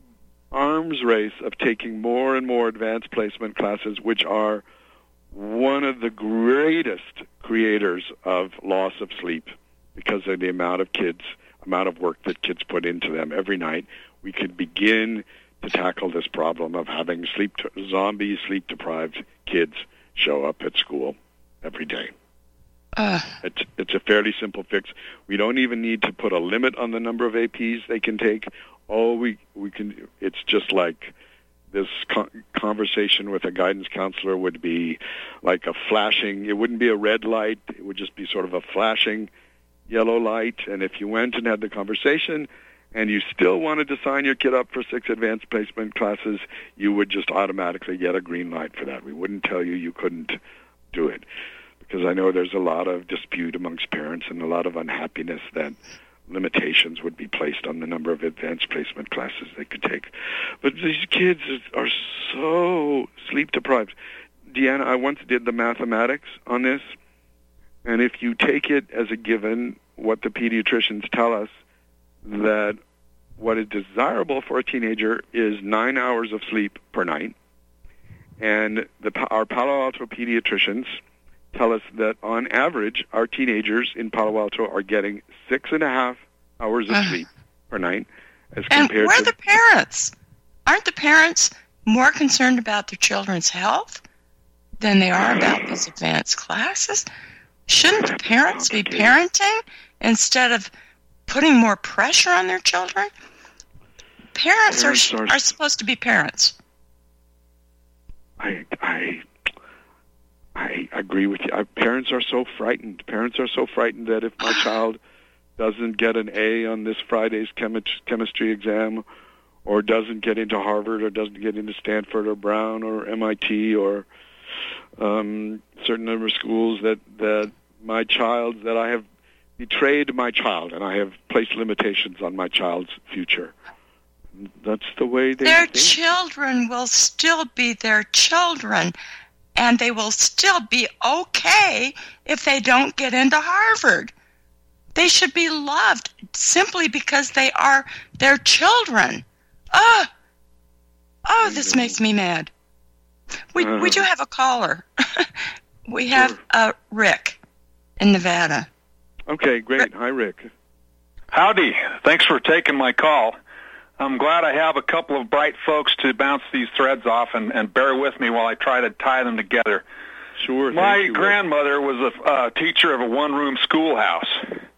arms race of taking more and more advanced placement classes, which are one of the greatest creators of loss of sleep because of the amount of kids, amount of work that kids put into them every night, we could begin to tackle this problem of having sleep zombie sleep-deprived kids show up at school every day. Uh. It's, it's a fairly simple fix. We don't even need to put a limit on the number of A Ps they can take. All we we can, it's just like this con- conversation with a guidance counselor would be like a flashing, it wouldn't be a red light, it would just be sort of a flashing yellow light. And if you went and had the conversation and you still wanted to sign your kid up for six advanced placement classes, you would just automatically get a green light for that. We wouldn't tell you you couldn't do it, because I know there's a lot of dispute amongst parents and a lot of unhappiness that limitations would be placed on the number of advanced placement classes they could take. But these kids are so sleep deprived. Deanna, I once did the mathematics on this, and if you take it as a given, what the pediatricians tell us, that what is desirable for a teenager is nine hours of sleep per night, and the, our Palo Alto pediatricians tell us that on average, our teenagers in Palo Alto are getting six and a half hours of sleep per night, as and compared where to are the parents? Aren't the parents more concerned about their children's health than they are about these advanced classes? Shouldn't the parents be parenting instead of putting more pressure on their children? Parents, parents are, are are supposed to be parents. I I I agree with you. Parents are so frightened. Parents are so frightened that if my child doesn't get an A on this Friday's chemi- chemistry exam, or doesn't get into Harvard, or doesn't get into Stanford or Brown or M I T or um, certain number of schools, that, that my child, that I have betrayed my child and I have placed limitations on my child's future. That's the way they Their think. Children will still be their children, and they will still be okay if they don't get into Harvard. They should be loved simply because they are their children. Oh, oh, this makes me mad. We uh, we do have a caller. we have sure. uh, Rick in Nevada. Okay, great. Hi, Rick. Howdy. Thanks for taking my call. I'm glad I have a couple of bright folks to bounce these threads off, and, and bear with me while I try to tie them together. Sure. My you, grandmother was a uh, teacher of a one-room schoolhouse.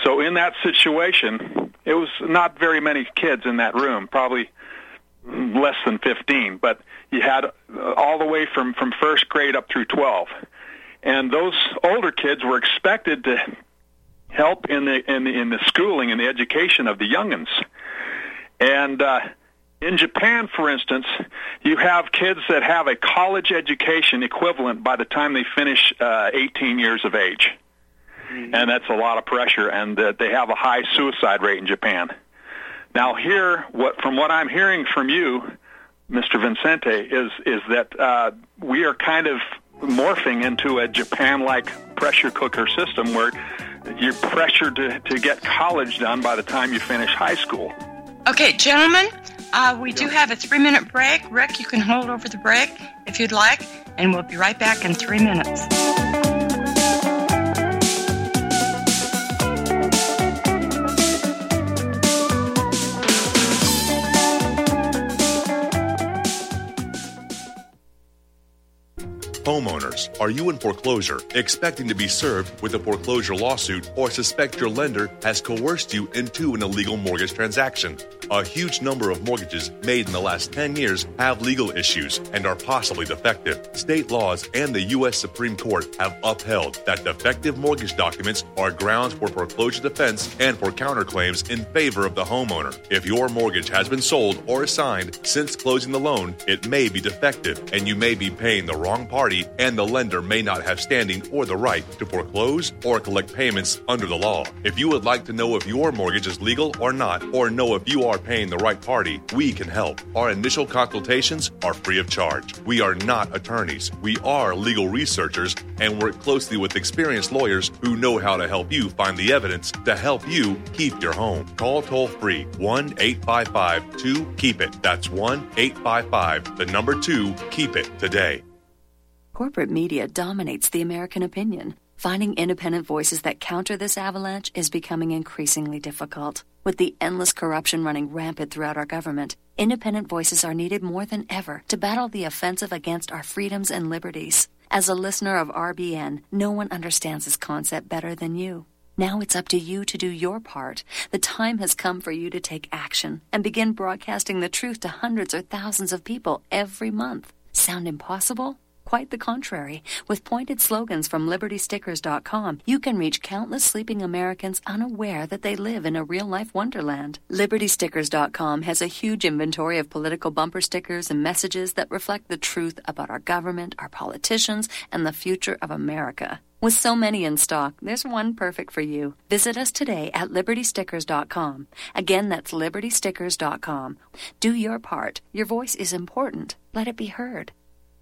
So in that situation, it was not very many kids in that room, probably less than fifteen, but you had all the way from, from first grade up through twelve. And those older kids were expected to help in the in the, in the schooling and the education of the youngins. And uh, in Japan, for instance, you have kids that have a college education equivalent by the time they finish uh, eighteen years of age. Mm-hmm. And that's a lot of pressure, and uh, they have a high suicide rate in Japan. Now here, what from what I'm hearing from you, Mister Vincente, is, is that uh, we are kind of morphing into a Japan-like pressure cooker system where you're pressured to, to get college done by the time you finish high school. Okay, gentlemen, uh, we do have a three-minute break. Rick, you can hold over the break if you'd like, and we'll be right back in three minutes. Homeowners, are you in foreclosure, expecting to be served with a foreclosure lawsuit, or suspect your lender has coerced you into an illegal mortgage transaction? A huge number of mortgages made in the last ten years have legal issues and are possibly defective. State laws and the U S Supreme Court have upheld that defective mortgage documents are grounds for foreclosure defense and for counterclaims in favor of the homeowner. If your mortgage has been sold or assigned since closing the loan, it may be defective and you may be paying the wrong party, and the lender may not have standing or the right to foreclose or collect payments under the law. If you would like to know if your mortgage is legal or not, or know if you are paying the right party, we can help. Our initial consultations are free of charge. We are not attorneys. We are legal researchers and work closely with experienced lawyers who know how to help you find the evidence to help you keep your home. Call toll-free one eight five five two keep it. That's one eight five five, the number two, keep it today. Corporate media dominates the American opinion. Finding independent voices that counter this avalanche is becoming increasingly difficult. With the endless corruption running rampant throughout our government, independent voices are needed more than ever to battle the offensive against our freedoms and liberties. As a listener of R B N, no one understands this concept better than you. Now it's up to you to do your part. The time has come for you to take action and begin broadcasting the truth to hundreds or thousands of people every month. Sound impossible? Quite the contrary. With pointed slogans from Liberty Stickers dot com, you can reach countless sleeping Americans unaware that they live in a real-life wonderland. Liberty Stickers dot com has a huge inventory of political bumper stickers and messages that reflect the truth about our government, our politicians, and the future of America. With so many in stock, there's one perfect for you. Visit us today at Liberty Stickers dot com. Again, that's Liberty Stickers dot com. Do your part. Your voice is important. Let it be heard.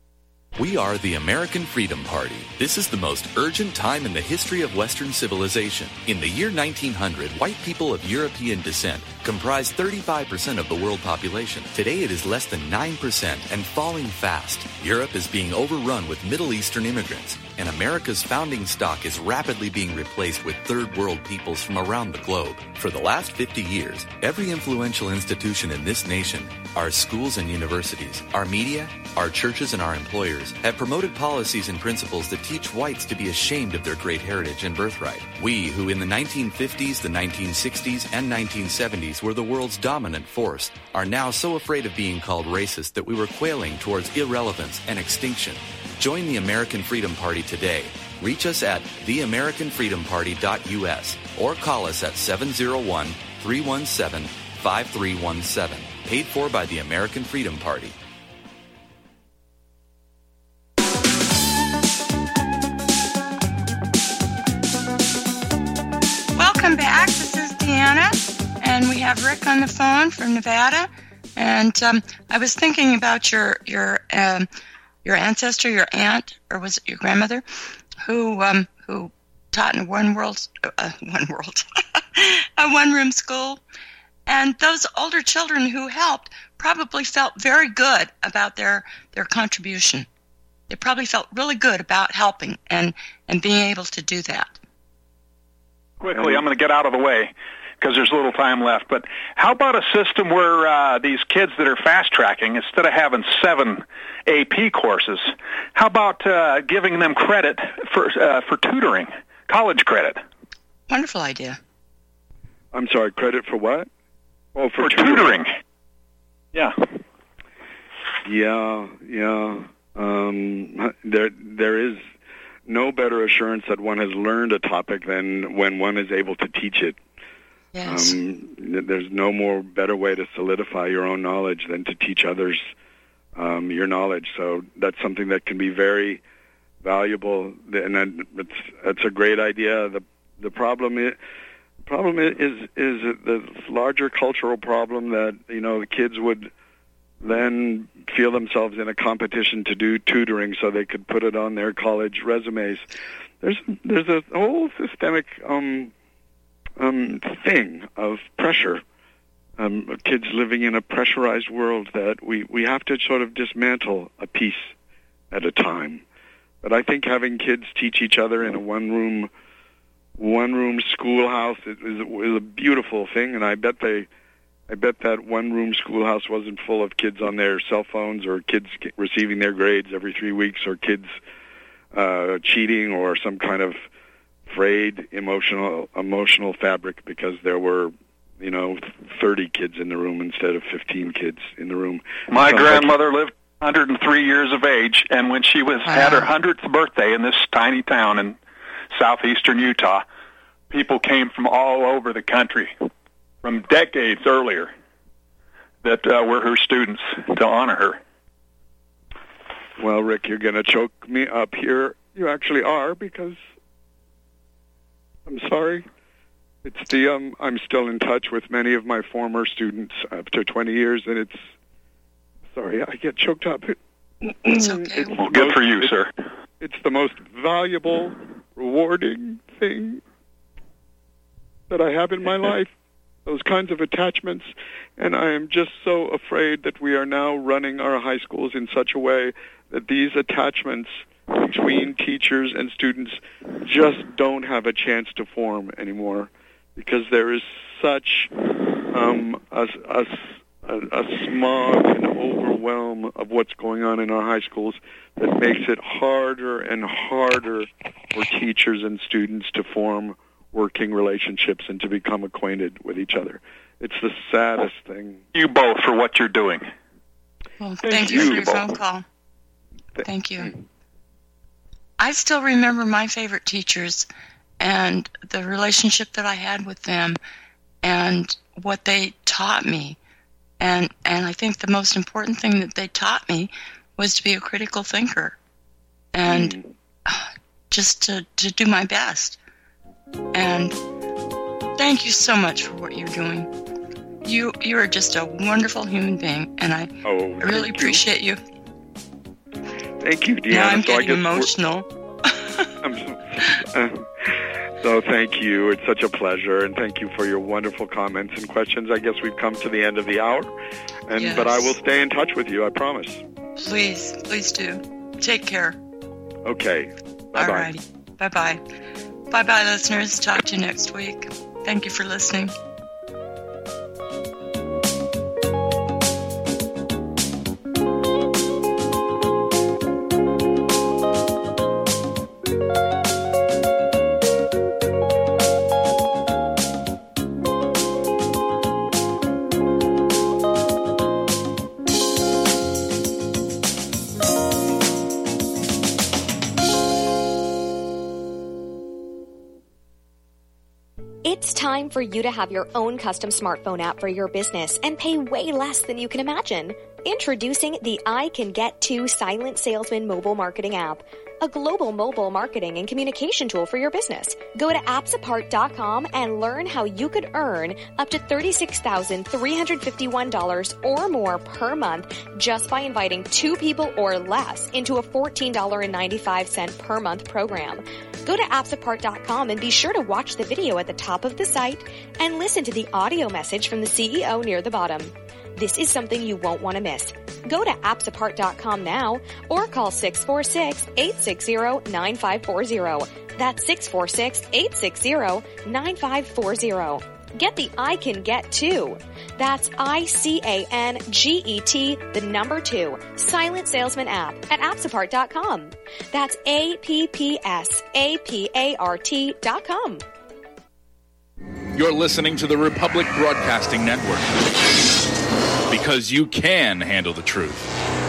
We are the American Freedom Party. This is the most urgent time in the history of Western civilization. In the year nineteen hundred, white people of European descent comprised thirty-five percent of the world population. Today it is less than nine percent and falling fast. Europe is being overrun with Middle Eastern immigrants, and America's founding stock is rapidly being replaced with third world peoples from around the globe. For the last fifty years, every influential institution in this nation, our schools and universities, our media, our churches and our employers have promoted policies and principles that teach whites to be ashamed of their great heritage and birthright. We, who in the nineteen fifties, the nineteen sixties, and nineteen seventies were the world's dominant force, are now so afraid of being called racist that we were quailing towards irrelevance and extinction. Join the American Freedom Party today. Reach us at the american freedom party dot u s or call us at seven oh one, three one seven, five three one seven. Paid for by the American Freedom Party. Welcome back. This is Deanna, and we have Rick on the phone from Nevada. And um, I was thinking about your your um, your ancestor, your aunt, or was it your grandmother, who um, who taught in a one world uh, one world a one room school, and those older children who helped probably felt very good about their their contribution. They probably felt really good about helping and and being able to do that. Quickly, I'm going to get out of the way because there's little time left. But how about a system where uh, these kids that are fast-tracking, instead of having seven A P courses, how about uh, giving them credit for uh, for tutoring, college credit? Wonderful idea. I'm sorry, credit for what? Oh, for, for tutoring. tutoring. Yeah. Yeah, yeah. Um, there, there is no better assurance that one has learned a topic than when one is able to teach it. Yes. Um, there's no more better way to solidify your own knowledge than to teach others um, your knowledge. So that's something that can be very valuable, and then it's it's a great idea. The the problem is problem is is the larger cultural problem that you know the kids would then feel themselves in a competition to do tutoring so they could put it on their college resumes. There's there's a whole systemic um, um, thing of pressure. Um, kids living in a pressurized world that we, we have to sort of dismantle a piece at a time. But I think having kids teach each other in a one-room one-room schoolhouse is, is a beautiful thing, and I bet they I bet that one-room schoolhouse wasn't full of kids on their cell phones or kids receiving their grades every three weeks or kids uh, cheating or some kind of frayed emotional emotional fabric because there were, you know, thirty kids in the room instead of fifteen kids in the room. My grandmother lived one hundred three years of age, and when she was wow. had her hundredth birthday in this tiny town in southeastern Utah, people came from all over the country, from decades earlier, that uh, were her students to honor her. Well, Rick, you're going to choke me up here. You actually are, because I'm sorry. It's the um. I'm still in touch with many of my former students after twenty years, and it's sorry I get choked up. It's okay. It's well, good most, for you, it's, sir. It's the most valuable, rewarding thing that I have in my life. Those kinds of attachments, and I am just so afraid that we are now running our high schools in such a way that these attachments between teachers and students just don't have a chance to form anymore, because there is such um, a, a, a smog and overwhelm of what's going on in our high schools that makes it harder and harder for teachers and students to form working relationships and to become acquainted with each other. It's the saddest thing. You both for what you're doing. Well, thank, thank you, you for your both. phone call. Thank you. I still remember my favorite teachers and the relationship that I had with them and what they taught me. And and I think the most important thing that they taught me was to be a critical thinker and mm. just to, to do my best. And thank you so much for what you're doing. You you are just a wonderful human being, and I oh, really appreciate you. Thank you, Deanna. Now I'm so getting emotional. I'm so, uh, so thank you. It's such a pleasure, and thank you for your wonderful comments and questions. I guess we've come to the end of the hour, and yes. but I will stay in touch with you, I promise. Please, please do. Take care. Okay. Bye-bye. All righty. Bye-bye. Bye-bye, listeners. Talk to you next week. Thank you for listening. It's time for you to have your own custom smartphone app for your business and pay way less than you can imagine. Introducing the I Can Get To Silent Salesman mobile marketing app, a global mobile marketing and communication tool for your business. Go to apps apart dot com and learn how you could earn up to thirty-six thousand three hundred fifty-one dollars or more per month just by inviting two people or less into a fourteen dollars and ninety-five cents per month program. Go to apps apart dot com and be sure to watch the video at the top of the site and listen to the audio message from the C E O near the bottom. This is something you won't want to miss. Go to apps apart dot com now or call six four six, eight six zero, nine five four zero. That's six four six, eight six zero, nine five four zero. Get the I Can Get To. That's I C A N G E T, the number two, Silent Salesman app at apps apart dot com. That's A P P S A P A R T dot com. You're listening to the Republic Broadcasting Network. Because you can handle the truth.